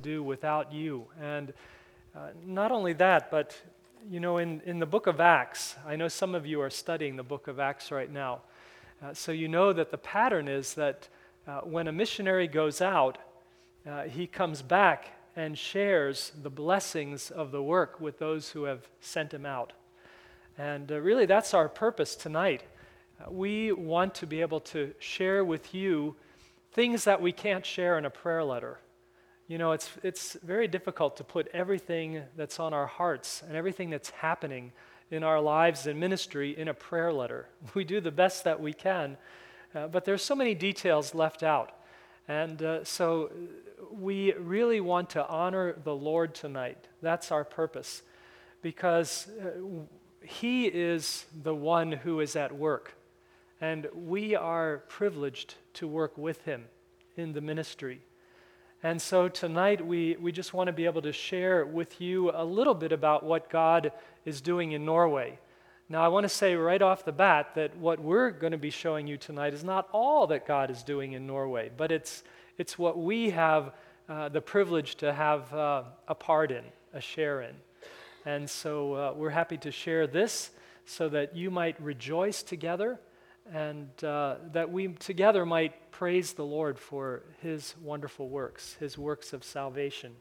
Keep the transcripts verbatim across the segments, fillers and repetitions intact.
do without you. And uh, not only that, but you know, in, in the book of Acts, I know some of you are studying the book of Acts right now. Uh, so you know that the pattern is that uh, when a missionary goes out, uh, he comes back and shares the blessings of the work with those who have sent him out. And uh, really that's our purpose tonight. Uh, we want to be able to share with you things that we can't share in a prayer letter. You know, it's it's very difficult to put everything that's on our hearts and everything that's happening in our lives and ministry in a prayer letter. We do the best that we can, uh, but there's so many details left out. And uh, so we really want to honor the Lord tonight. That's our purpose, because uh, He is the one who is at work, and we are privileged to work with Him in the ministry. And so tonight we, we just want to be able to share with you a little bit about what God is doing in Norway. Now I want to say right off the bat that what we're going to be showing you tonight is not all that God is doing in Norway, but it's it's what we have uh, the privilege to have uh, a part in, a share in. And so uh, we're happy to share this so that you might rejoice together, and uh, that we together might praise the Lord for His wonderful works, His works of salvation.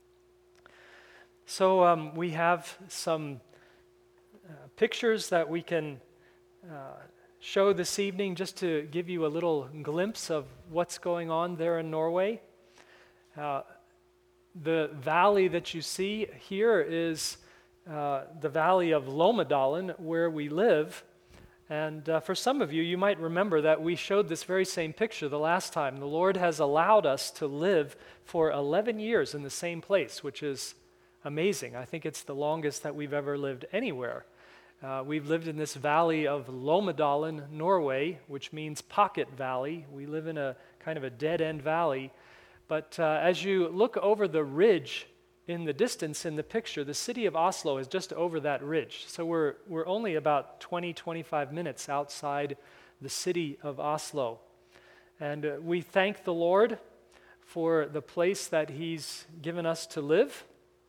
So um, we have some uh, pictures that we can uh, show this evening just to give you a little glimpse of what's going on there in Norway. Uh, the valley that you see here is uh, the valley of Lommedalen, where we live. And uh, for some of you, you might remember that we showed this very same picture the last time. The Lord has allowed us to live for eleven years in the same place, which is amazing. I think it's the longest that we've ever lived anywhere. Uh, we've lived in this valley of Lommedalen, Norway, which means pocket valley. We live in a kind of a dead-end valley. But uh, as you look over the ridge in the distance in the picture, the city of Oslo is just over that ridge. So we're we're only about twenty, twenty-five minutes outside the city of Oslo. And uh, we thank the Lord for the place that He's given us to live.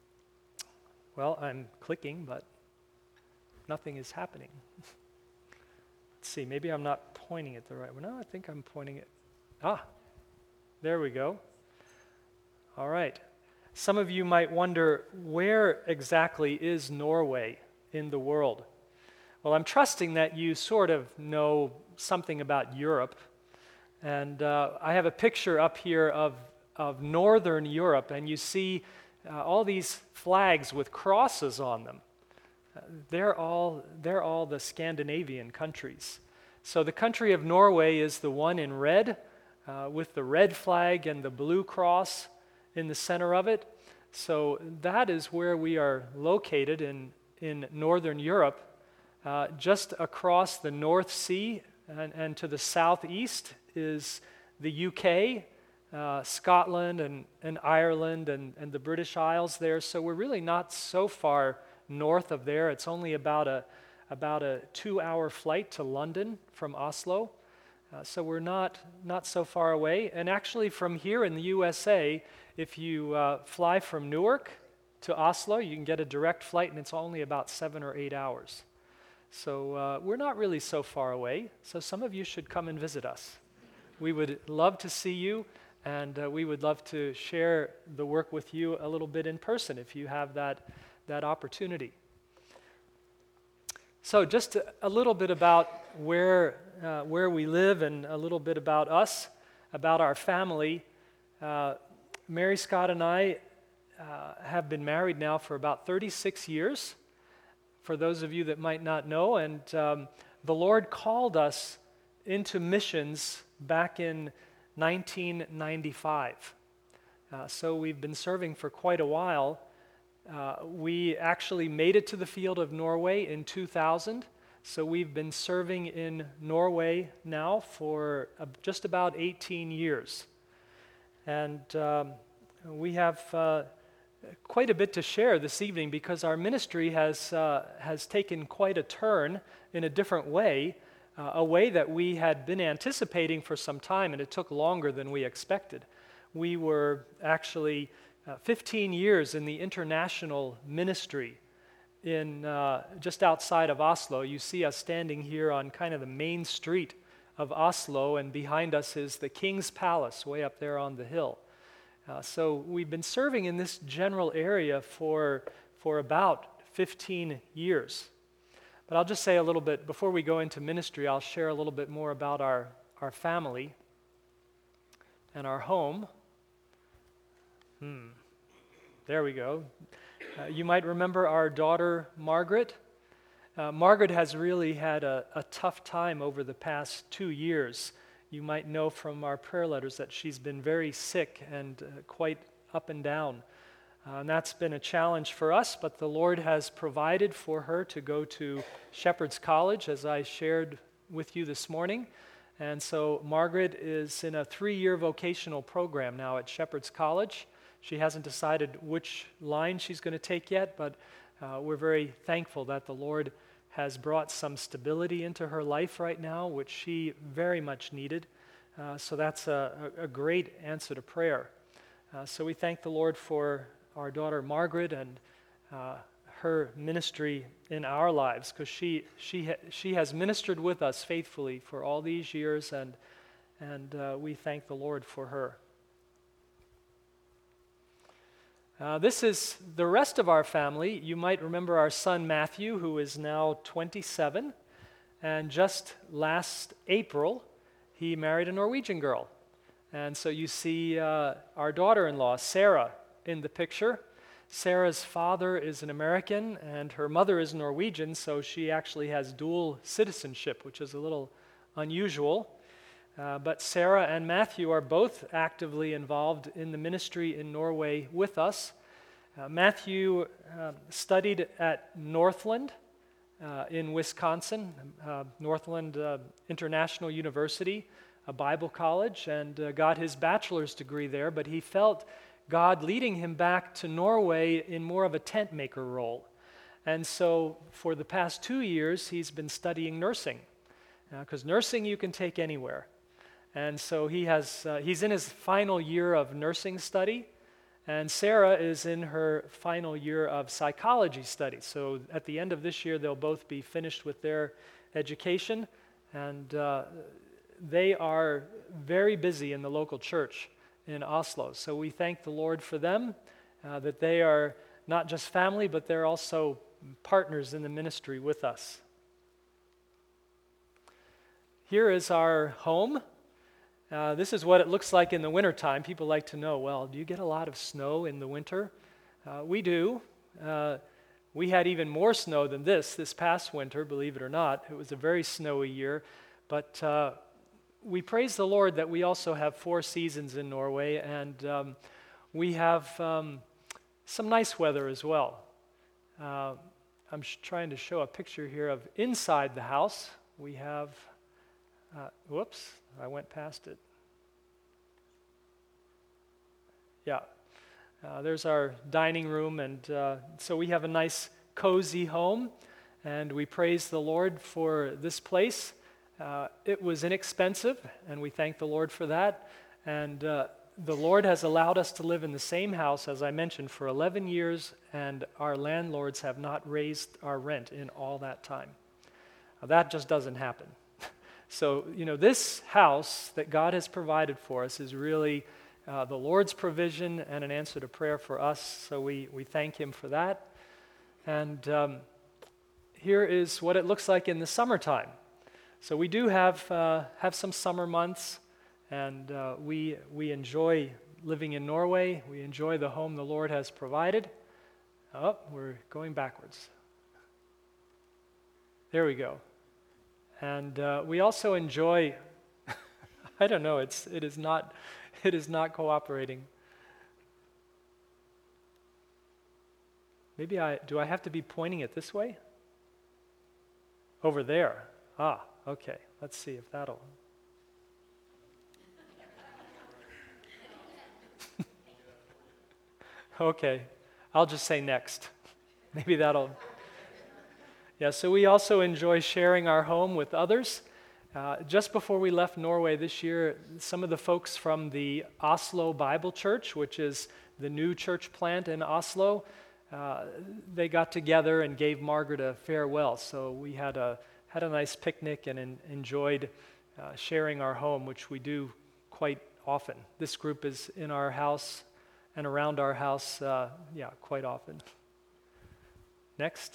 Well, I'm clicking, but nothing is happening. Let's see, maybe I'm not pointing it the right way. No, I think I'm pointing it. Ah, there we go. All right. Some of you might wonder, where exactly is Norway in the world? Well, I'm trusting that you sort of know something about Europe. And uh, I have a picture up here of, of Northern Europe, and you see uh, all these flags with crosses on them. Uh, they're all, they're all the Scandinavian countries. So the country of Norway is the one in red, uh, with the red flag and the blue cross in the center of it. So that is where we are located in, in Northern Europe, uh, just across the North Sea, and, and to the southeast is the U K, uh, Scotland and, and Ireland and, and the British Isles there. So we're really not so far north of there. It's only about a, about a two-hour flight to London from Oslo. Uh, so we're not, not so far away. And actually from here in the U S A, if you uh, fly from Newark to Oslo, you can get a direct flight, and it's only about seven or eight hours. So uh, we're not really so far away, so some of you should come and visit us. We would love to see you, and uh, we would love to share the work with you a little bit in person if you have that, that opportunity. So just a, a little bit about where, uh, where we live, and a little bit about us, about our family. Uh, Mary Scott and I uh, have been married now for about thirty-six years, for those of you that might not know, and um, the Lord called us into missions back in nineteen ninety-five. Uh, so we've been serving for quite a while. Uh, we actually made it to the field of Norway in two thousand, so we've been serving in Norway now for uh, just about eighteen years. And um, we have uh, quite a bit to share this evening, because our ministry has uh, has taken quite a turn in a different way, uh, a way that we had been anticipating for some time, and it took longer than we expected. We were actually uh, fifteen years in the international ministry in uh, just outside of Oslo. You see us standing here on kind of the main street of Oslo, and behind us is the King's Palace way up there on the hill. Uh, so we've been serving in this general area for, for about fifteen years. But I'll just say a little bit, before we go into ministry, I'll share a little bit more about our, our family and our home. Hmm. There we go. Uh, you might remember our daughter, Margaret. Uh, Margaret has really had a, a tough time over the past two years. You might know from our prayer letters that she's been very sick and uh, quite up and down. Uh, and that's been a challenge for us, but the Lord has provided for her to go to Shepherd's College, as I shared with you this morning. And so Margaret is in a three-year vocational program now at Shepherd's College. She hasn't decided which line she's going to take yet, but uh, we're very thankful that the Lord has brought some stability into her life right now, which she very much needed. Uh, so that's a, a great answer to prayer. Uh, so we thank the Lord for our daughter Margaret and uh, her ministry in our lives, because she she ha- she has ministered with us faithfully for all these years, and and uh, we thank the Lord for her. Uh, this is the rest of our family. You might remember our son Matthew, who is now twenty-seven, and just last April he married a Norwegian girl. And so you see uh, our daughter-in-law, Sarah, in the picture. Sarah's father is an American and her mother is Norwegian, so she actually has dual citizenship, which is a little unusual. Uh, but Sarah and Matthew are both actively involved in the ministry in Norway with us. Uh, Matthew uh, studied at Northland uh, in Wisconsin, uh, Northland uh, International University, a Bible college, and uh, got his bachelor's degree there, but he felt God leading him back to Norway in more of a tent maker role. And so for the past two years, he's been studying nursing, because uh, nursing you can take anywhere. And so he has uh, he's in his final year of nursing study, and Sarah is in her final year of psychology study. So at the end of this year, they'll both be finished with their education, and uh, they are very busy in the local church in Oslo. So we thank the Lord for them, uh, that they are not just family, but they're also partners in the ministry with us. Here is our home. Uh, this is what it looks like in the wintertime. People like to know, well, do you get a lot of snow in the winter? Uh, we do. Uh, we had even more snow than this this past winter, believe it or not. It was a very snowy year, but uh, we praise the Lord that we also have four seasons in Norway, and um, we have um, some nice weather as well. Uh, I'm sh- trying to show a picture here of inside the house. We have, uh, whoops, I went past it. Yeah, uh, there's our dining room, and uh, so we have a nice cozy home, and we praise the Lord for this place. Uh, it was inexpensive, and we thank the Lord for that. And uh, the Lord has allowed us to live in the same house, as I mentioned, for eleven years, and our landlords have not raised our rent in all that time. Now, that just doesn't happen. So, you know, this house that God has provided for us is really uh, the Lord's provision and an answer to prayer for us, so we, we thank Him for that. And um, here is what it looks like in the summertime. So we do have uh, have some summer months, and uh, we we enjoy living in Norway. We enjoy the home the Lord has provided. Oh, we're going backwards. There we go. And uh, we also enjoy. I don't know. It's it is not it is not cooperating. Maybe I do. I have to be pointing it this way. Over there. Ah. Okay, let's see if that'll... Okay, I'll just say next. Maybe that'll... Yeah, so we also enjoy sharing our home with others. Uh, just before we left Norway this year, some of the folks from the Oslo Bible Church, which is the new church plant in Oslo, uh, they got together and gave Margaret a farewell. So we had a had a nice picnic and en- enjoyed uh, sharing our home, which we do quite often. This group is in our house and around our house, uh, yeah, quite often. Next.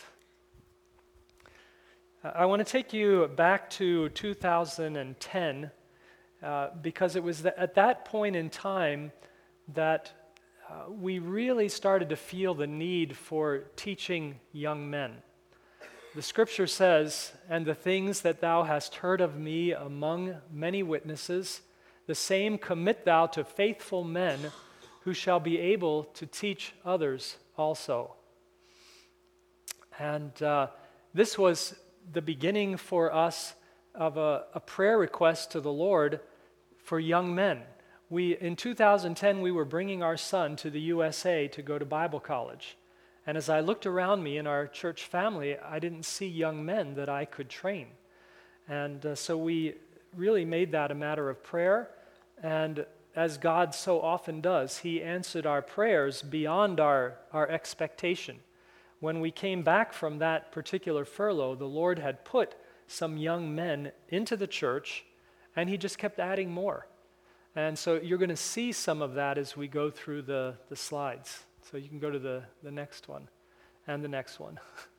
Uh, I want to take you back to two thousand ten uh, because it was th- at that point in time that uh, we really started to feel the need for teaching young men. The scripture says, "And the things that thou hast heard of me among many witnesses, the same commit thou to faithful men who shall be able to teach others also." And uh, this was the beginning for us of a, a prayer request to the Lord for young men. We, in two thousand ten, we were bringing our son to the U S A to go to Bible college. And as I looked around me in our church family, I didn't see young men that I could train. And uh, so we really made that a matter of prayer. And as God so often does, He answered our prayers beyond our, our expectation. When we came back from that particular furlough, the Lord had put some young men into the church, and He just kept adding more. And so you're going to see some of that as we go through the, the slides. So you can go to the, the next one and the next one.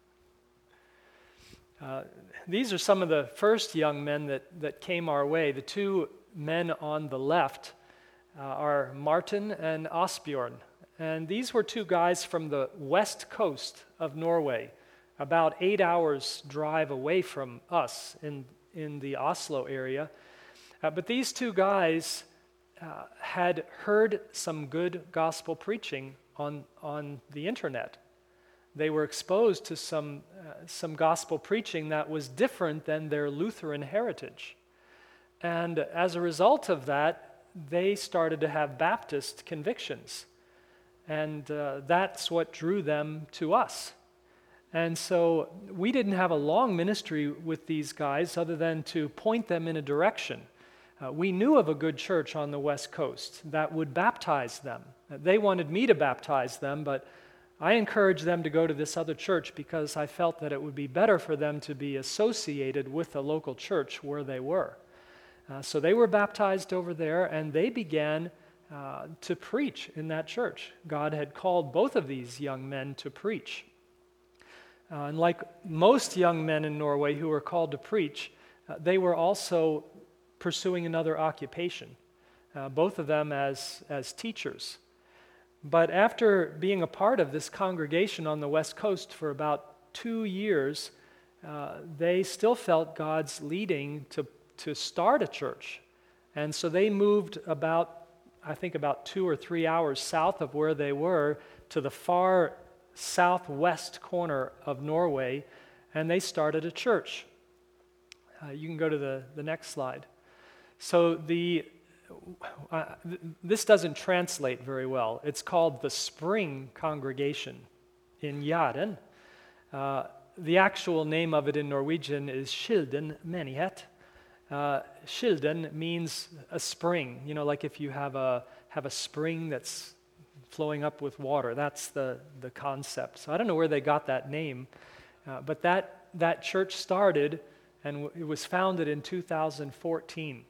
uh, these are some of the first young men that, that came our way. The two men on the left uh, are Martin and Asbjorn. And these were two guys from the west coast of Norway, about eight hours drive away from us in, in the Oslo area. Uh, but these two guys uh, had heard some good gospel preaching on, on the internet. They were exposed to some, uh, some gospel preaching that was different than their Lutheran heritage. And as a result of that, they started to have Baptist convictions. And uh, that's what drew them to us. And so we didn't have a long ministry with these guys other than to point them in a direction. Uh, we knew of a good church on the West Coast that would baptize them. They wanted me to baptize them, but I encouraged them to go to this other church because I felt that it would be better for them to be associated with the local church where they were. Uh, so they were baptized over there, and they began uh, to preach in that church. God had called both of these young men to preach. Uh, and like most young men in Norway who were called to preach, uh, they were also pursuing another occupation, uh, both of them as, as teachers. But after being a part of this congregation on the West Coast for about two years, uh, they still felt God's leading to, to start a church. And so they moved about, I think about two or three hours south of where they were to the far southwest corner of Norway, and they started a church. Uh, you can go to the, the next slide. So the uh, th- this doesn't translate very well. It's called the Spring Congregation in Jæren. Uh, the actual name of it in Norwegian is Kilden Menighet. Uh, Kilden means a spring. You know, like if you have a have a spring that's flowing up with water. That's the, the concept. So I don't know where they got that name, uh, but that that church started, and w- it was founded in two thousand fourteen.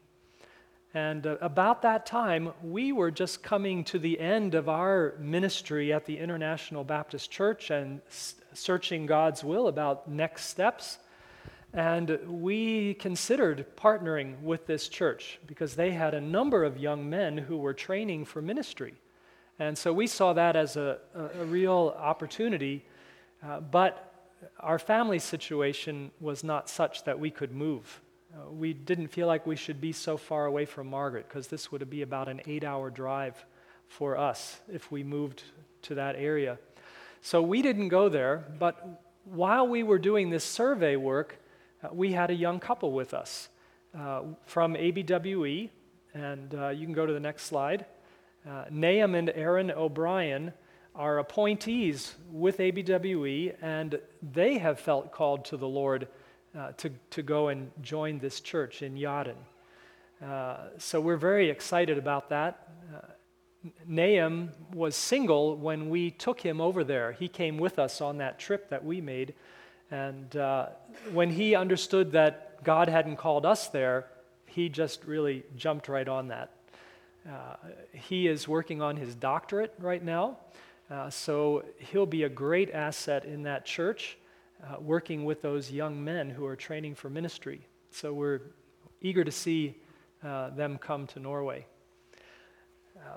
And uh, about that time, we were just coming to the end of our ministry at the International Baptist Church and s- searching God's will about next steps. And we considered partnering with this church because they had a number of young men who were training for ministry. And so we saw that as a, a, a real opportunity, uh, but our family situation was not such that we could move. Uh, we didn't feel like we should be so far away from Margaret because this would be about an eight-hour drive for us if we moved to that area. So we didn't go there, but while we were doing this survey work, uh, we had a young couple with us uh, from A B W E, and uh, you can go to the next slide. Uh, Nahum and Aaron O'Brien are appointees with A B W E, and they have felt called to the Lord uh, to, to go and join this church in Jæren. Uh, so we're very excited about that. Uh, Nahum was single when we took him over there. He came with us on that trip that we made. And uh, when he understood that God hadn't called us there, he just really jumped right on that. Uh, he is working on his doctorate right now, uh, so he'll be a great asset in that church, uh, working with those young men who are training for ministry. So we're eager to see uh, them come to Norway. Um,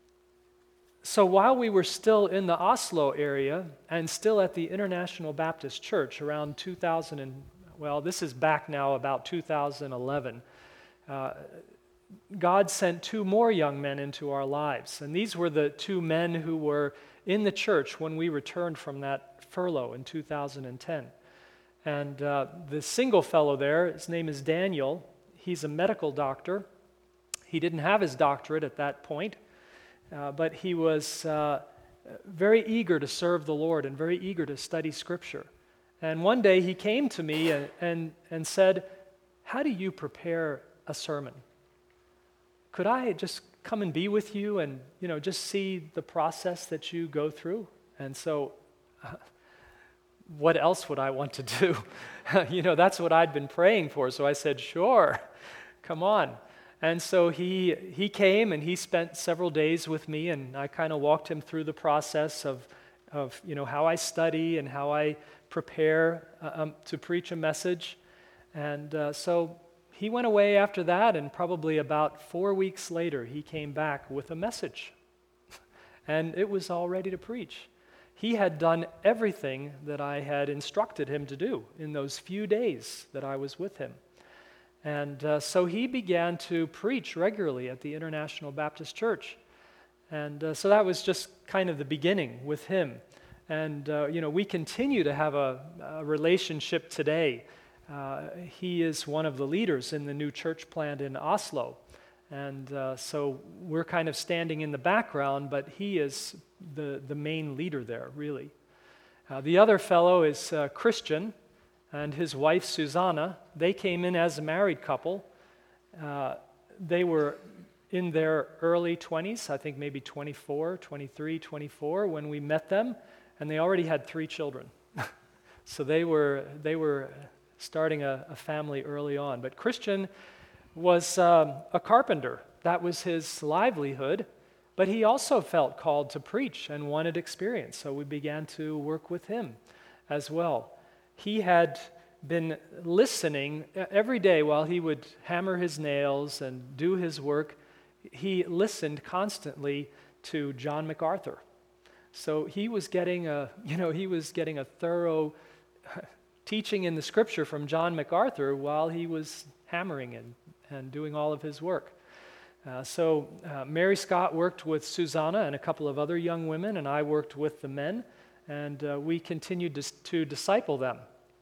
So while we were still in the Oslo area and still at the International Baptist Church around two thousand, and, well, this is back now about two thousand eleven, uh, God sent two more young men into our lives. And these were the two men who were in the church when we returned from that furlough in two thousand ten. And uh, the single fellow there, his name is Daniel. He's a medical doctor. He didn't have his doctorate at that point. Uh, but he was uh, very eager to serve the Lord and very eager to study Scripture. And one day he came to me and, and, and said, "How do you prepare a sermon? Could I just come and be with you and, you know, just see the process that you go through?" And so, uh, what else would I want to do? You know, that's what I'd been praying for. So I said, "Sure, come on." And so he he came and he spent several days with me, and I kind of walked him through the process of, of you know, how I study and how I prepare uh, um, to preach a message. And uh, so he went away after that, and probably about four weeks later, he came back with a message. And it was all ready to preach. He had done everything that I had instructed him to do in those few days that I was with him. And uh, so he began to preach regularly at the International Baptist Church. And uh, so that was just kind of the beginning with him. And, uh, you know, we continue to have a, a relationship today. Uh, he is one of the leaders in the new church plant in Oslo. And uh, so we're kind of standing in the background, but he is the, the main leader there, really. Uh, the other fellow is uh, Christian, and his wife, Susanna. They came in as a married couple. Uh, they were in their early twenties, I think maybe twenty-four, twenty-three, twenty-four, when we met them, and they already had three children. So they were they were starting a, a family early on. But Christian was um, a carpenter. That was his livelihood, but he also felt called to preach and wanted experience, so we began to work with him as well. He had been listening every day while he would hammer his nails and do his work. He listened constantly to John MacArthur. So he was getting a, you know, he was getting a thorough teaching in the Scripture from John MacArthur while he was hammering and, and doing all of his work. Uh, so uh, Mary Scott worked with Susanna and a couple of other young women, and I worked with the men, and uh, we continued to, to disciple them.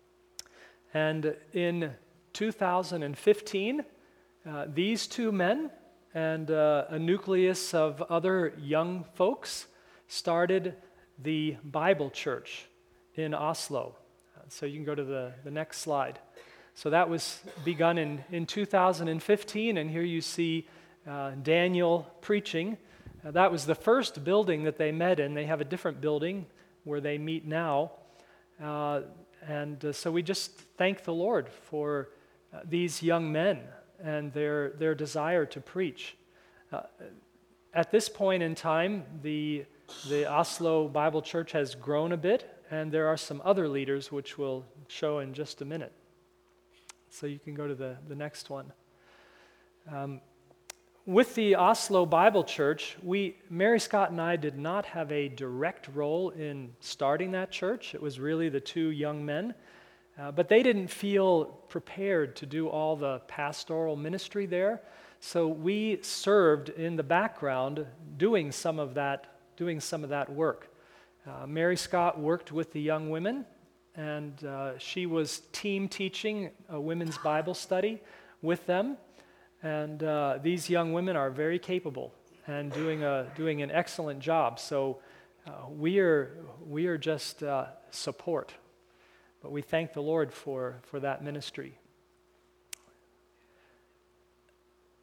And in two thousand fifteen, uh, these two men and uh, a nucleus of other young folks started the Bible Church in Oslo. So you can go to the, the next slide. So that was begun in, in two thousand fifteen, and here you see uh, Daniel preaching. Uh, that was the first building that they met in. They have a different building where they meet now. Uh, and uh, so we just thank the Lord for uh, these young men and their, their desire to preach. Uh, at this point in time, the, the Oslo Bible Church has grown a bit, and there are some other leaders which we'll show in just a minute. So you can go to the, the next one. Um, with the Oslo Bible Church, we, Mary Scott and I did not have a direct role in starting that church. It was really the two young men. Uh, but they didn't feel prepared to do all the pastoral ministry there. So we served in the background doing some of that, doing some of that work. Uh, Mary Scott worked with the young women, and uh, she was team teaching a women's Bible study with them. And uh, these young women are very capable and doing a doing an excellent job. So uh, we are we are just uh, support, but we thank the Lord for for that ministry.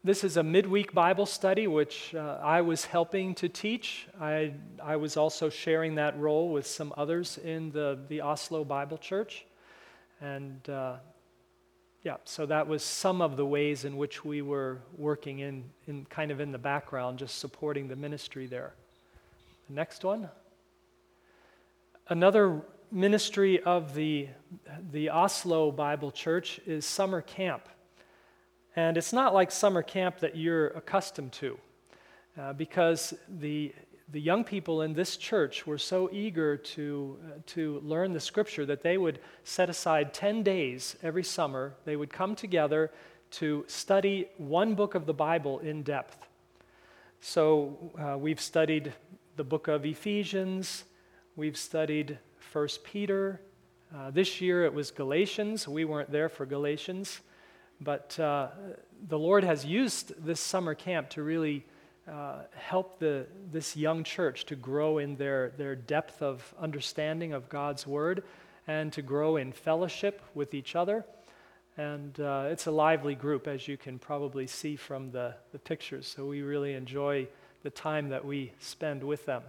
this is a midweek Bible study, which uh, I was helping to teach. I, I was also sharing that role with some others in the, the Oslo Bible Church. And uh, yeah, so that was some of the ways in which we were working in, in kind of in the background, just supporting the ministry there. The next one. Another ministry of the, the Oslo Bible Church is summer camp. And it's not like summer camp that you're accustomed to, uh, because the the young people in this church were so eager to uh, to learn the Scripture that they would set aside ten days every summer. They would come together to study one book of the Bible in depth. So uh, we've studied the book of Ephesians, we've studied First Peter. Uh, this year it was Galatians. We weren't there for Galatians. But uh, the Lord has used this summer camp to really uh, help the this young church to grow in their, their depth of understanding of God's Word and to grow in fellowship with each other. And uh, it's a lively group, as you can probably see from the, the pictures. So we really enjoy the time that we spend with them.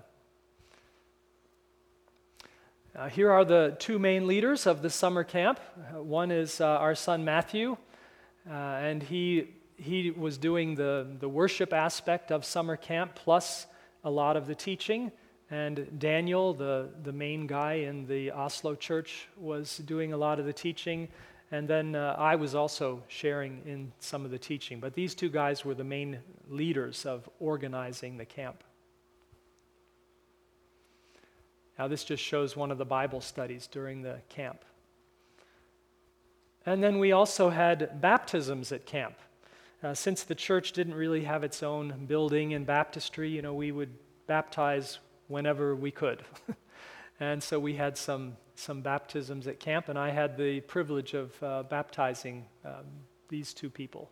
Uh, here are the two main leaders of the summer camp. Uh, one is uh, our son Matthew. Uh, and he he was doing the, the worship aspect of summer camp plus a lot of the teaching. And Daniel, the, the main guy in the Oslo church, was doing a lot of the teaching. And then uh, I was also sharing in some of the teaching. But these two guys were the main leaders of organizing the camp. Now this just shows one of the Bible studies during the camp. And then we also had baptisms at camp. Uh, since the church didn't really have its own building and baptistry, you know, we would baptize whenever we could. And so we had some some baptisms at camp, and I had the privilege of uh, baptizing um, these two people.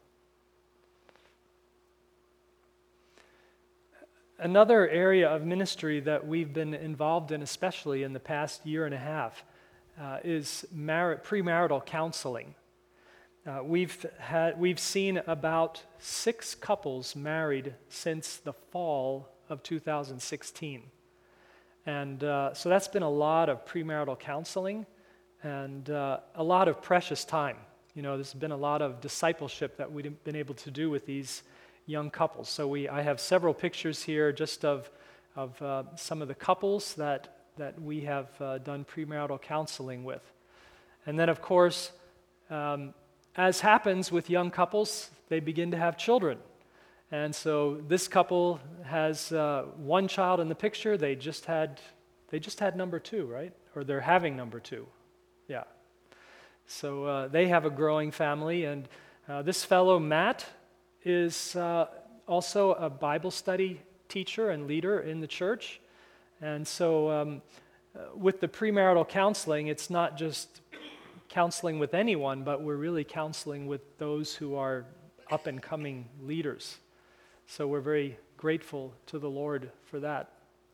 Another area of ministry that we've been involved in, especially in the past year and a half, Uh, is mar- premarital counseling. Uh, we've had we've seen about six couples married since the fall of two thousand sixteen, and uh, so that's been a lot of premarital counseling and uh, a lot of precious time. You know, there's been a lot of discipleship that we've been able to do with these young couples. So we I have several pictures here just of of uh, some of the couples that. that we have uh, done premarital counseling with. And then, of course, um, as happens with young couples, they begin to have children. And so this couple has uh, one child in the picture. They just had, they just had number two, right? Or they're having number two. Yeah. So uh, they have a growing family. And uh, this fellow, Matt, is uh, also a Bible study teacher and leader in the church. And so um, uh, with the premarital counseling, it's not just counseling with anyone, but we're really counseling with those who are up-and-coming leaders. So we're very grateful to the Lord for that.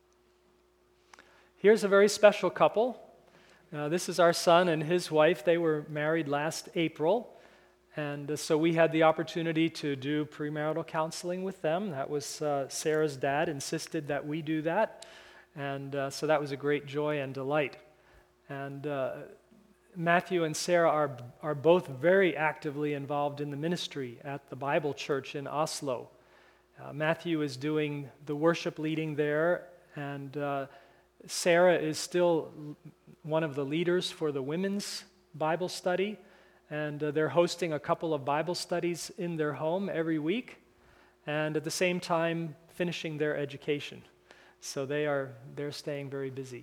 Here's a very special couple. Uh, this is our son and his wife. They were married last April. And uh, so we had the opportunity to do premarital counseling with them. That was uh, Sarah's dad insisted that we do that. And uh, so that was a great joy and delight. And uh, Matthew and Sarah are, are both very actively involved in the ministry at the Bible Church in Oslo. Uh, Matthew is doing the worship leading there, and uh, Sarah is still one of the leaders for the women's Bible study. And uh, they're hosting a couple of Bible studies in their home every week, and at the same time finishing their education. So they are, they're staying very busy.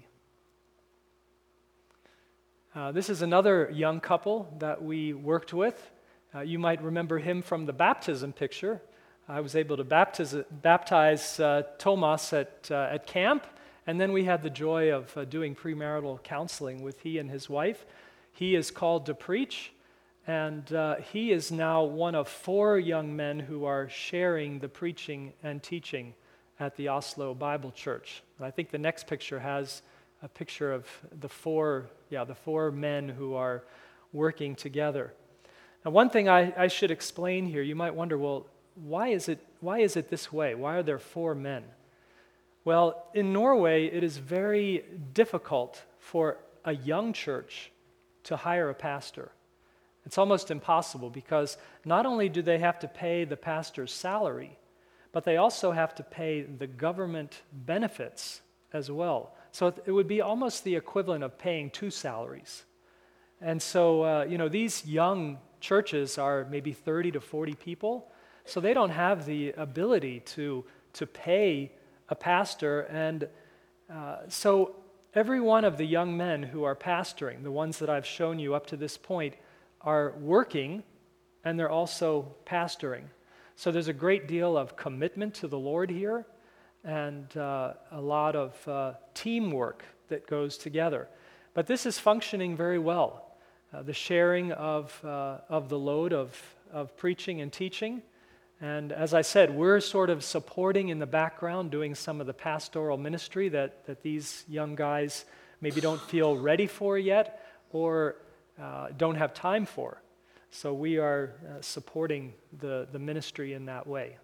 Uh, this is another young couple that we worked with. Uh, you might remember him from the baptism picture. I was able to baptize, baptize uh, Thomas at, uh, at camp, and then we had the joy of uh, doing premarital counseling with he and his wife. He is called to preach, and uh, he is now one of four young men who are sharing the preaching and teaching at the Oslo Bible Church. And I think the next picture has a picture of the four, yeah, the four men who are working together. Now, one thing I, I should explain here, you might wonder, well, why is it, why is it this way? Why are there four men? Well, in Norway, it is very difficult for a young church to hire a pastor. It's almost impossible because not only do they have to pay the pastor's salary, but they also have to pay the government benefits as well. So it would be almost the equivalent of paying two salaries. And so, uh, you know, these young churches are maybe thirty to forty people, so they don't have the ability to, to pay a pastor. And uh, so every one of the young men who are pastoring, the ones that I've shown you up to this point, are working and they're also pastoring. So there's a great deal of commitment to the Lord here and uh, a lot of uh, teamwork that goes together. But this is functioning very well. Uh, the sharing of, uh, of the load of, of preaching and teaching. And as I said, we're sort of supporting in the background, doing some of the pastoral ministry that, that these young guys maybe don't feel ready for yet or uh, don't have time for. So we are uh, supporting the, the ministry in that way.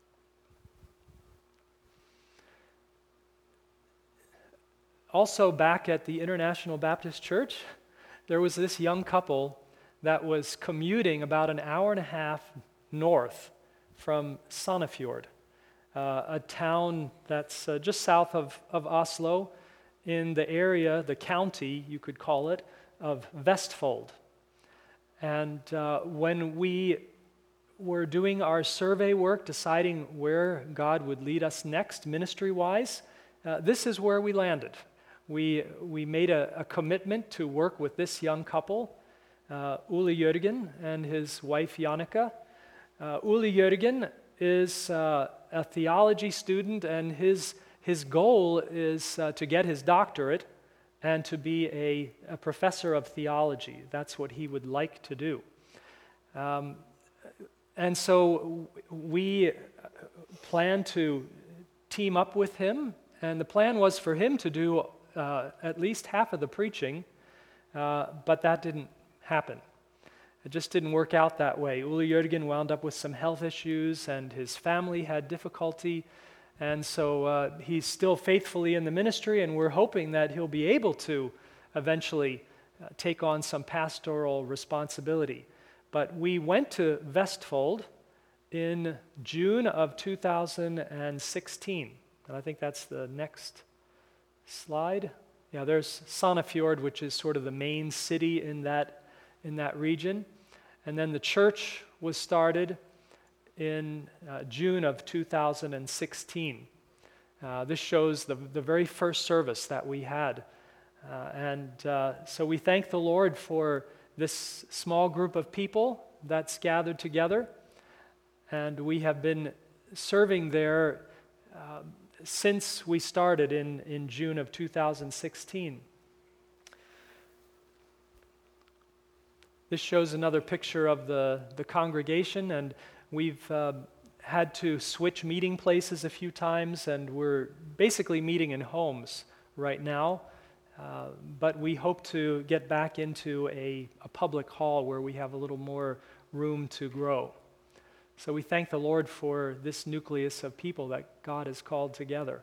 Also back at the International Baptist Church, there was this young couple that was commuting about an hour and a half north from Sandefjord, uh, a town that's uh, just south of, of Oslo, in the area, the county, you could call it, of Vestfold. And uh, when we were doing our survey work, deciding where God would lead us next ministry-wise, uh, this is where we landed. We, we made a, a commitment to work with this young couple, uh, Ole Jørgen and his wife Jannica. Uh, Ole Jørgen is uh, a theology student, and his, his goal is uh, to get his doctorate and to be a, a professor of theology. That's what he would like to do. Um, and so we plan to team up with him, and the plan was for him to do uh, at least half of the preaching, uh, but that didn't happen. It just didn't work out that way. Ole Jørgen wound up with some health issues, and his family had difficulty. And so uh, he's still faithfully in the ministry, and we're hoping that he'll be able to eventually uh, take on some pastoral responsibility. But we went to Vestfold in June of two thousand sixteen. And I think that's the next slide. Yeah, there's Sandefjord, which is sort of the main city in that, in that region. And then the church was started in uh, June of two thousand sixteen. Uh, this shows the, the very first service that we had. Uh, and uh, so we thank the Lord for this small group of people that's gathered together. And we have been serving there uh, since we started in, in June of two thousand sixteen. This shows another picture of the, the congregation, and we've uh, had to switch meeting places a few times, and we're basically meeting in homes right now. Uh, but we hope to get back into a, a public hall where we have a little more room to grow. So we thank the Lord for this nucleus of people that God has called together.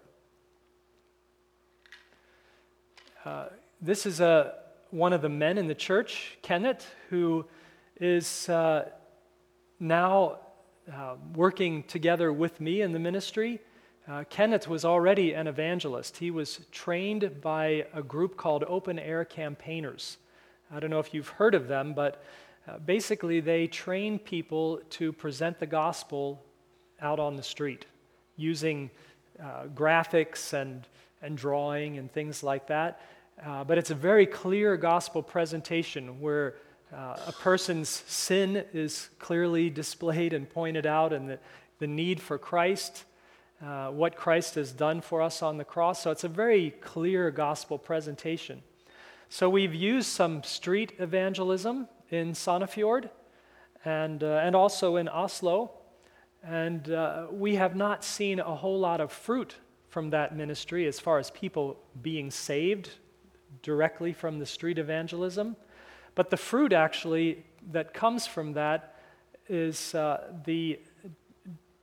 Uh, this is a, one of the men in the church, Kenneth, who is uh, now uh, working together with me in the ministry. Uh, Kenneth was already an evangelist. He was trained by a group called Open Air Campaigners. I don't know if you've heard of them, but uh, basically they train people to present the gospel out on the street using uh, graphics and, and drawing and things like that. Uh, but it's a very clear gospel presentation where uh, a person's sin is clearly displayed and pointed out, and the, the need for Christ, uh, what Christ has done for us on the cross. So it's a very clear gospel presentation. So we've used some street evangelism in Sandefjord and, uh, and also in Oslo, and uh, we have not seen a whole lot of fruit from that ministry as far as people being saved directly from the street evangelism. But the fruit actually that comes from that is uh, the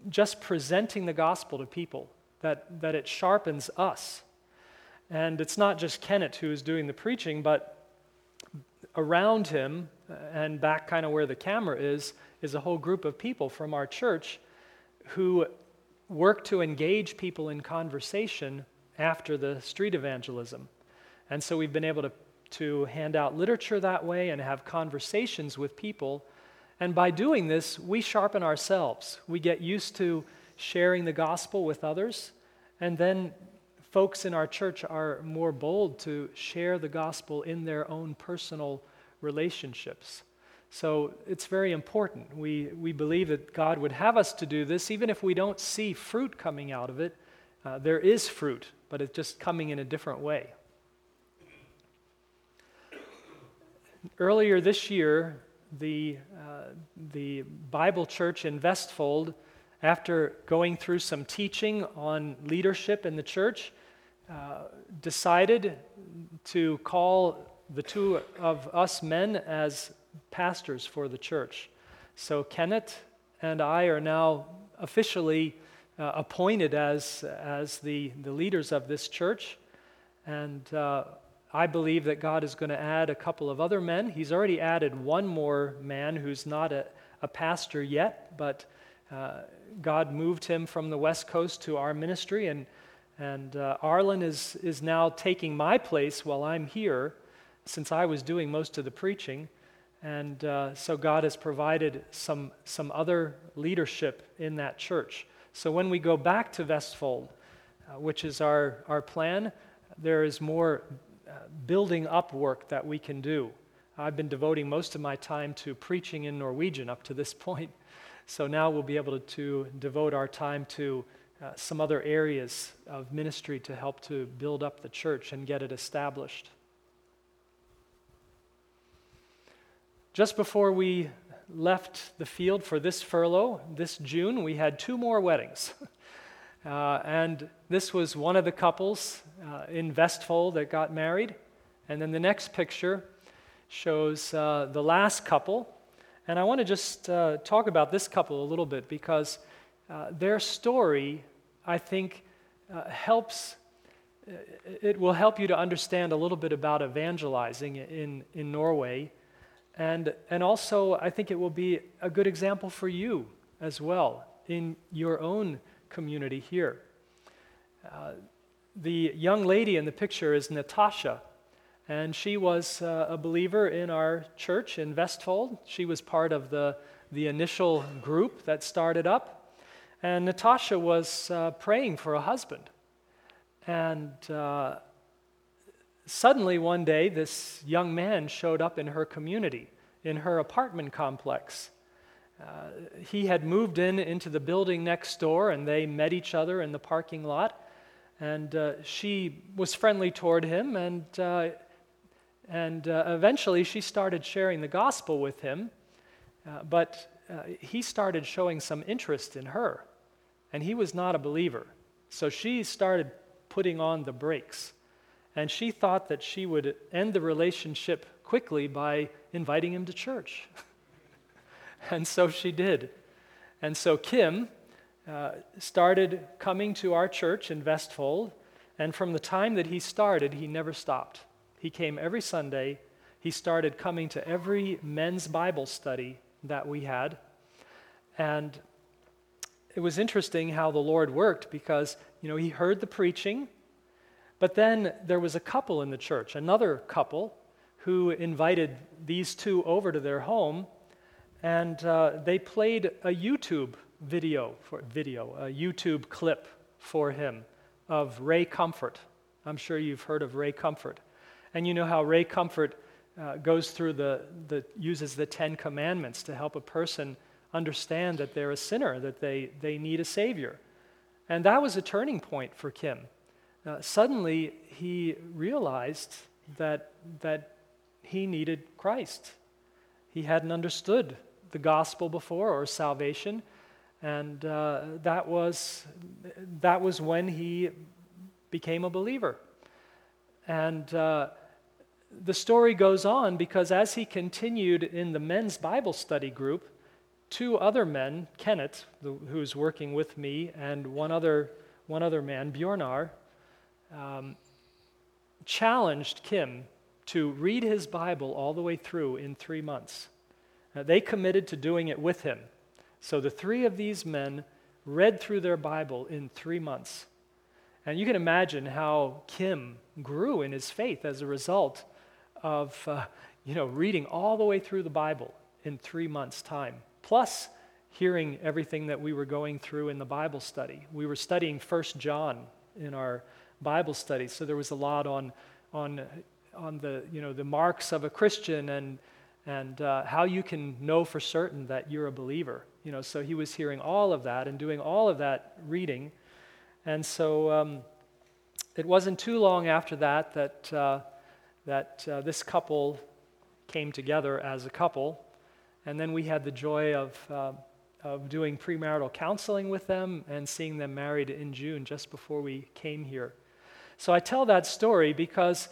just presenting the gospel to people, that, that it sharpens us. And it's not just Kenneth who is doing the preaching, but around him and back kind of where the camera is, is a whole group of people from our church who work to engage people in conversation after the street evangelism. And so we've been able to, to hand out literature that way and have conversations with people. And by doing this, we sharpen ourselves. We get used to sharing the gospel with others, and then folks in our church are more bold to share the gospel in their own personal relationships. So it's very important. We, we believe that God would have us to do this, even if we don't see fruit coming out of it. Uh, there is fruit, but it's just coming in a different way. Earlier this year, the, uh, the Bible Church in Vestfold, after going through some teaching on leadership in the church, uh, decided to call the two of us men as pastors for the church. So Kenneth and I are now officially uh, appointed as, as the, the leaders of this church. And uh, I believe that God is going to add a couple of other men. He's already added one more man who's not a, a pastor yet, but uh, God moved him from the West Coast to our ministry, and and uh, Arlen is is now taking my place while I'm here, since I was doing most of the preaching. And uh, so God has provided some some other leadership in that church. So when we go back to Vestfold, uh, which is our, our plan, there is more uh, building up work that we can do. I've been devoting most of my time to preaching in Norwegian up to this point. So now we'll be able to, to devote our time to uh, some other areas of ministry to help to build up the church and get it established. Just before we left the field for this furlough, this June, we had two more weddings. uh, and this was one of the couples uh, in Vestfold that got married. And then the next picture shows uh, the last couple. And I want to just uh, talk about this couple a little bit, because uh, their story, I think, uh, helps, it will help you to understand a little bit about evangelizing in, in Norway. And, and also, I think it will be a good example for you as well in your own community here. Uh, the young lady in the picture is Natasha, and she was uh, a believer in our church in Vestfold. She was part of the, the initial group that started up. And Natasha was uh, praying for a husband. And uh, suddenly one day, this young man showed up in her community, in her apartment complex. Uh, he had moved in into the building next door, and they met each other in the parking lot. And uh, she was friendly toward him, and uh, and uh, eventually she started sharing the gospel with him. Uh, but uh, he started showing some interest in her, and he was not a believer. So she started putting on the brakes. And she thought that she would end the relationship quickly by inviting him to church. And so she did. And so Kim uh, started coming to our church in Vestfold, and from the time that he started, he never stopped. He came every Sunday. He started coming to every men's Bible study that we had. And it was interesting how the Lord worked, because, you know, he heard the preaching. But then there was a couple in the church, another couple, who invited these two over to their home, and uh, they played a YouTube video, for video, a YouTube clip for him of Ray Comfort. I'm sure you've heard of Ray Comfort. And you know how Ray Comfort uh, goes through the, the, uses the Ten Commandments to help a person understand that they're a sinner, that they, they need a Savior. And that was a turning point for Kim. Uh, suddenly, he realized that that he needed Christ. He hadn't understood the gospel before, or salvation, and uh, that was that was when he became a believer. And uh, the story goes on, because as he continued in the men's Bible study group, two other men, Kenneth, the, who's working with me, and one other one other man, Bjornar, um, challenged Kim to read his Bible all the way through in three months. Uh, they committed to doing it with him. So the three of these men read through their Bible in three months. And you can imagine how Kim grew in his faith as a result of uh, you know, reading all the way through the Bible in three months' time, plus hearing everything that we were going through in the Bible study. We were studying First John in our Bible study, so there was a lot on on on the you know the marks of a Christian and and uh, how you can know for certain that you're a believer. You know, so he was hearing all of that and doing all of that reading, and so um, it wasn't too long after that that uh, that uh, this couple came together as a couple, and then we had the joy of uh, of doing premarital counseling with them and seeing them married in June just before we came here. So I tell that story because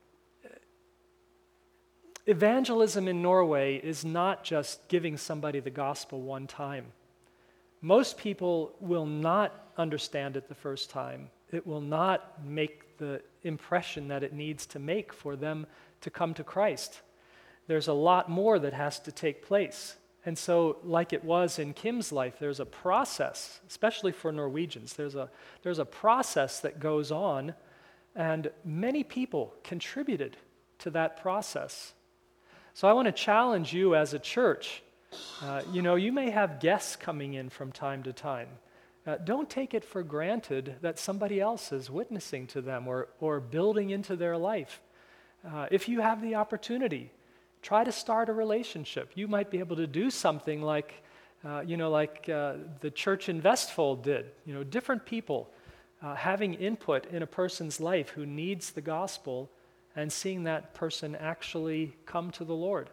evangelism in Norway is not just giving somebody the gospel one time. Most people will not understand it the first time. It will not make the impression that it needs to make for them to come to Christ. There's a lot more that has to take place. And so, like it was in Kim's life, there's a process, especially for Norwegians. There's a, there's a process that goes on, and many people contributed to that process. So I want to challenge you as a church. Uh, you know, you may have guests coming in from time to time. Uh, don't take it for granted that somebody else is witnessing to them or, or building into their life. Uh, if you have the opportunity, try to start a relationship. You might be able to do something like, uh, you know, like uh, the church in Vestfold did. You know, different people uh, having input in a person's life who needs the gospel and seeing that person actually come to the Lord.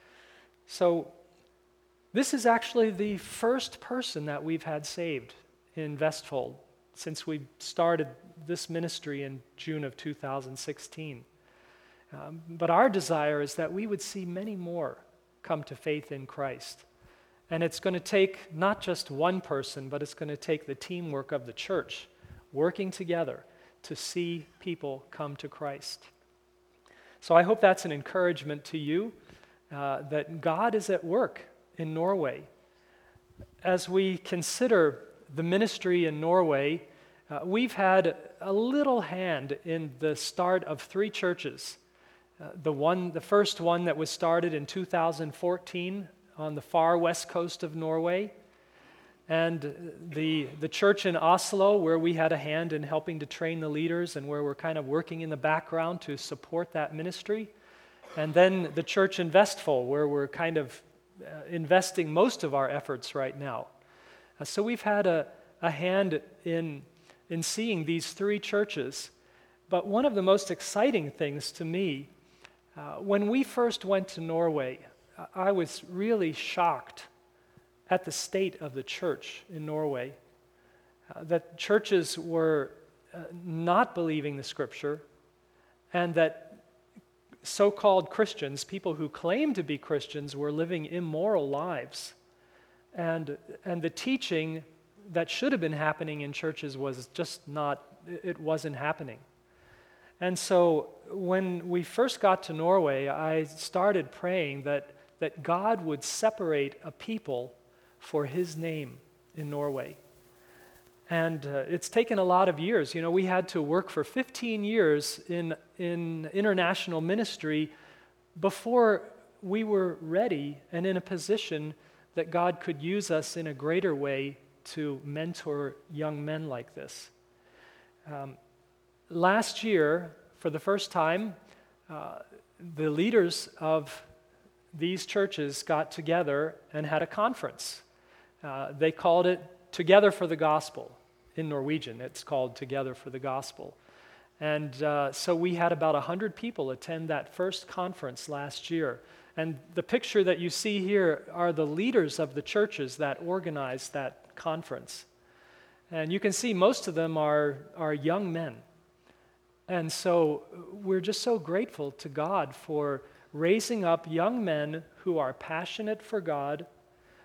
So this is actually the first person that we've had saved in Vestfold since we started this ministry in June of two thousand sixteen. Um, but our desire is that we would see many more come to faith in Christ. And it's going to take not just one person, but it's going to take the teamwork of the church working together to see people come to Christ. So I hope that's an encouragement to you, uh, that God is at work in Norway. As we consider the ministry in Norway, uh, we've had a little hand in the start of three churches. Uh, the one, the first one that was started in two thousand fourteen on the far west coast of Norway, and the the church in Oslo, where we had a hand in helping to train the leaders and where we're kind of working in the background to support that ministry, and then the church in Vestfold, where we're kind of uh, investing most of our efforts right now. Uh, so we've had a, a hand in in seeing these three churches, but one of the most exciting things to me, Uh, when we first went to Norway, I was really shocked at the state of the church in Norway. Uh, that churches were uh, not believing the Scripture, and that so-called Christians, people who claim to be Christians, were living immoral lives. And, and the teaching that should have been happening in churches was just not, it wasn't happening. And so when we first got to Norway, I started praying that, that God would separate a people for His name in Norway. And uh, it's taken a lot of years. You know, we had to work for fifteen years in, in international ministry before we were ready and in a position that God could use us in a greater way to mentor young men like this. Um, Last year, for the first time, uh, the leaders of these churches got together and had a conference. Uh, they called it Together for the Gospel. In Norwegian, it's called Together for the Gospel. And uh, so we had about one hundred people attend that first conference last year. And the picture that you see here are the leaders of the churches that organized that conference. And you can see most of them are, are young men. And so we're just so grateful to God for raising up young men who are passionate for God,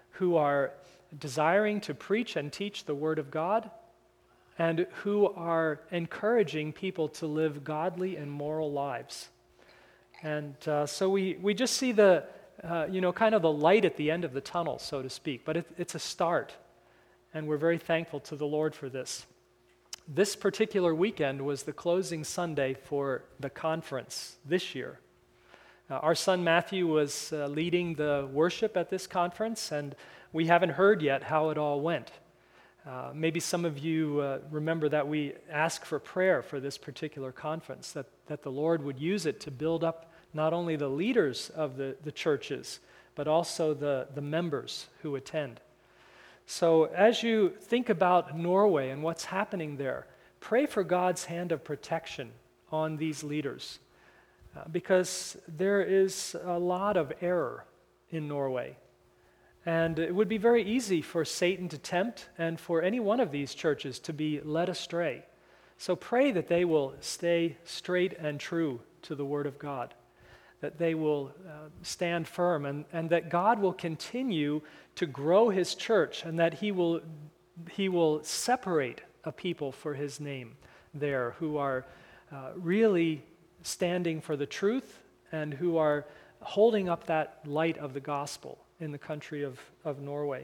who are desiring to preach and teach the Word of God, and who are encouraging people to live godly and moral lives. And uh, so we, we just see the, uh, you know, kind of the light at the end of the tunnel, so to speak, but it, it's a start, and we're very thankful to the Lord for this. This particular weekend was the closing Sunday for the conference this year. Uh, our son Matthew was uh, leading the worship at this conference, and we haven't heard yet how it all went. Uh, maybe some of you uh, remember that we asked for prayer for this particular conference, that, that the Lord would use it to build up not only the leaders of the, the churches, but also the, the members who attend. So as you think about Norway and what's happening there, pray for God's hand of protection on these leaders, uh, because there is a lot of error in Norway. And it would be very easy for Satan to tempt and for any one of these churches to be led astray. So pray that they will stay straight and true to the Word of God, that they will uh, stand firm, and, and that God will continue to grow His church, and that He will, he will separate a people for His name there who are uh, really standing for the truth and who are holding up that light of the gospel in the country of, of Norway.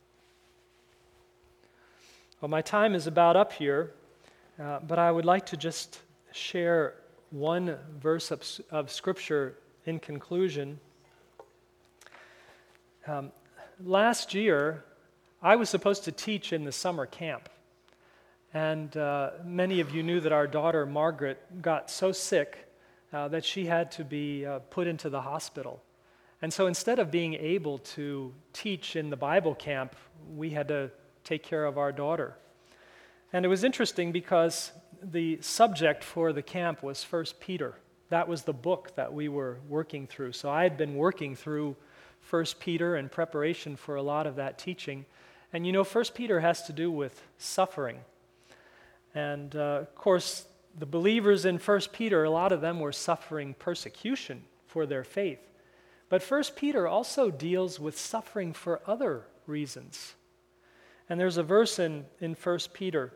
Well, my time is about up here, uh, but I would like to just share one verse of, of Scripture in conclusion. Um, last year, I was supposed to teach in the summer camp, and uh, many of you knew that our daughter Margaret got so sick uh, that she had to be uh, put into the hospital. And so instead of being able to teach in the Bible camp, we had to take care of our daughter. And it was interesting because the subject for the camp was First Peter. That was the book that we were working through. So I had been working through First Peter in preparation for a lot of that teaching. And you know, First Peter has to do with suffering. And uh, of course, the believers in First Peter, a lot of them were suffering persecution for their faith. But First Peter also deals with suffering for other reasons. And there's a verse in, in First Peter,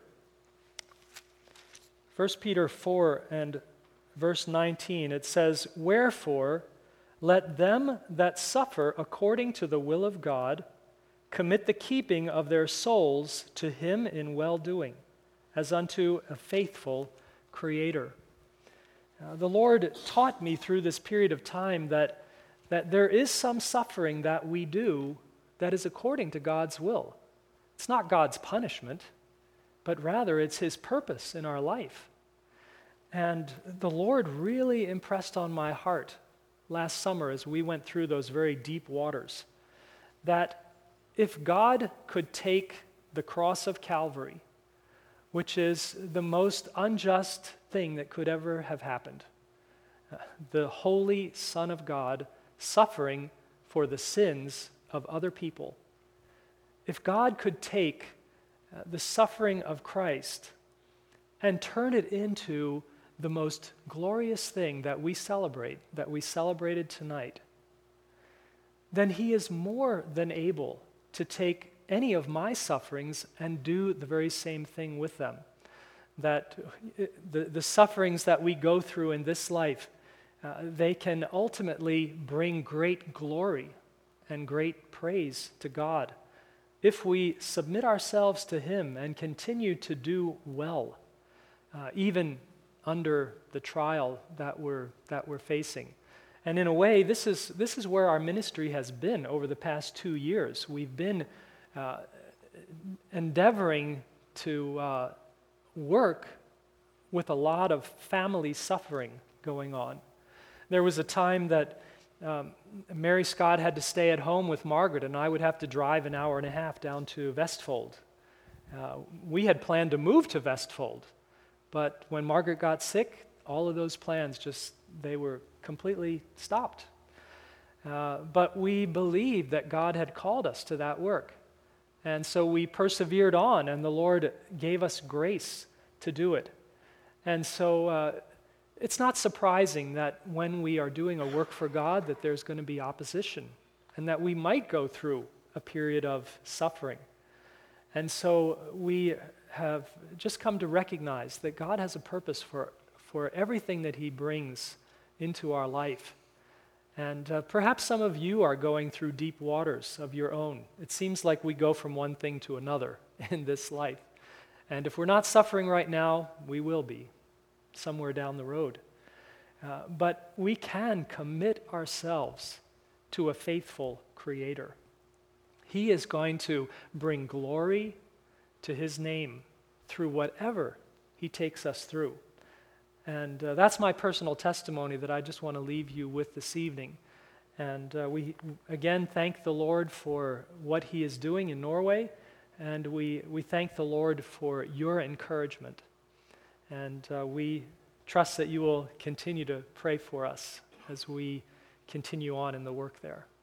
First Peter four and verse nineteen. It says, "Wherefore, let them that suffer according to the will of God commit the keeping of their souls to Him in well-doing, as unto a faithful Creator." Uh, the Lord taught me through this period of time that that there is some suffering that we do that is according to God's will. It's not God's punishment, but rather it's His purpose in our life. And the Lord really impressed on my heart last summer as we went through those very deep waters, that if God could take the cross of Calvary, which is the most unjust thing that could ever have happened, uh, the holy Son of God suffering for the sins of other people. If God could take uh, the suffering of Christ and turn it into the most glorious thing that we celebrate, that we celebrated tonight, then He is more than able to take any of my sufferings and do the very same thing with them. That the, the sufferings that we go through in this life, Uh, they can ultimately bring great glory and great praise to God if we submit ourselves to Him and continue to do well, uh, even under the trial that we're that we're facing. And in a way, this is this is where our ministry has been over the past two years. We've been uh, endeavoring to uh, work with a lot of family suffering going on. There was a time that um, Mary Scott had to stay at home with Margaret, and I would have to drive an hour and a half down to Vestfold. Uh, we had planned to move to Vestfold, but when Margaret got sick, all of those plans just, they were completely stopped. Uh, but we believed that God had called us to that work. And so we persevered on, and the Lord gave us grace to do it. And so uh, it's not surprising that when we are doing a work for God that there's going to be opposition and that we might go through a period of suffering. And so we have just come to recognize that God has a purpose for, for everything that he brings into our life. And uh, perhaps some of you are going through deep waters of your own. It seems like we go from one thing to another in this life. And if we're not suffering right now, we will be somewhere down the road. Uh, but we can commit ourselves to a faithful Creator. He is going to bring glory to his name through whatever he takes us through. And uh, that's my personal testimony that I just want to leave you with this evening. And uh, we, again, thank the Lord for what he is doing in Norway, and we, we thank the Lord for your encouragement. And uh, we trust that you will continue to pray for us as we continue on in the work there.